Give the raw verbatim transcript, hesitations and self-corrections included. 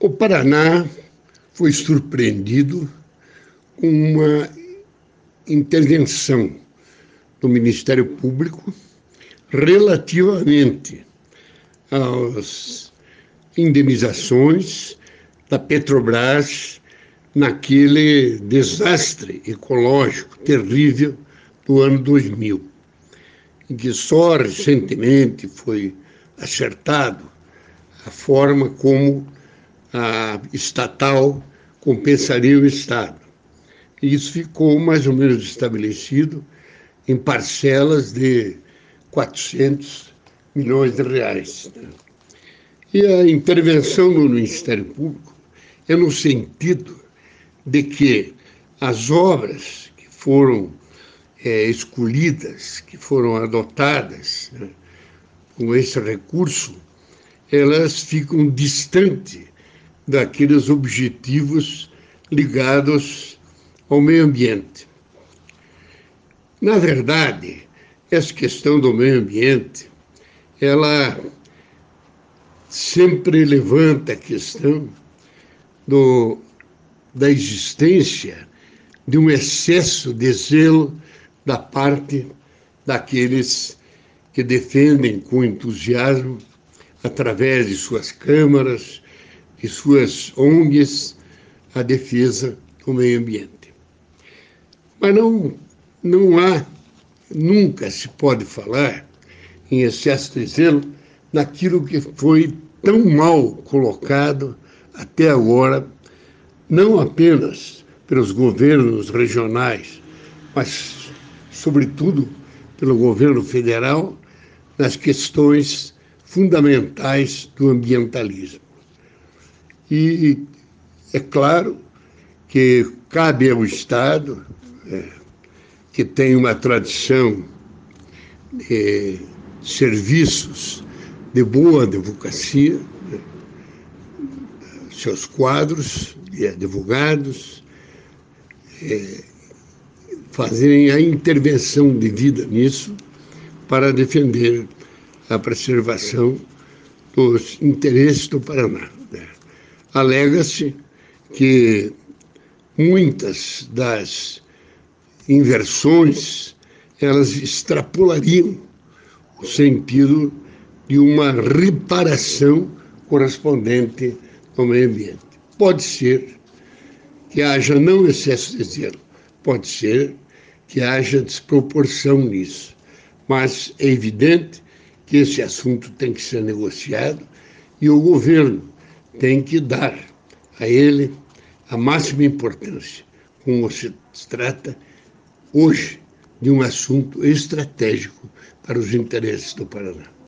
O Paraná foi surpreendido com uma intervenção do Ministério Público relativamente às indenizações da Petrobras naquele desastre ecológico terrível do ano dois mil, em que só recentemente foi acertado a forma como a estatal compensaria o Estado. E isso ficou mais ou menos estabelecido em parcelas de quatrocentos milhões de reais. E a intervenção do Ministério Público é no sentido de que as obras que foram é, escolhidas, que foram adotadas, né, com esse recurso, elas ficam distantes daqueles objetivos ligados ao meio ambiente. Na verdade, essa questão do meio ambiente, ela sempre levanta a questão do, da existência de um excesso de zelo da parte daqueles que defendem com entusiasmo, através de suas câmaras, de suas O N Gs, a defesa do meio ambiente. Mas não, não há, nunca se pode falar em excesso de zelo naquilo que foi tão mal colocado até agora, não apenas pelos governos regionais, mas, sobretudo, pelo governo federal, nas questões fundamentais do ambientalismo. E é claro que cabe ao Estado, é, que tem uma tradição de serviços de boa advocacia, né, seus quadros de advogados, é, fazerem a intervenção devida nisso para defender a preservação dos interesses do Paraná. Né? Alega-se que muitas das inversões elas extrapolariam o sentido de uma reparação correspondente ao meio ambiente. Pode ser que haja não excesso de zelo, pode ser que haja desproporção nisso, mas é evidente que esse assunto tem que ser negociado e o governo tem que dar a ele a máxima importância, como se trata hoje de um assunto estratégico para os interesses do Paraná.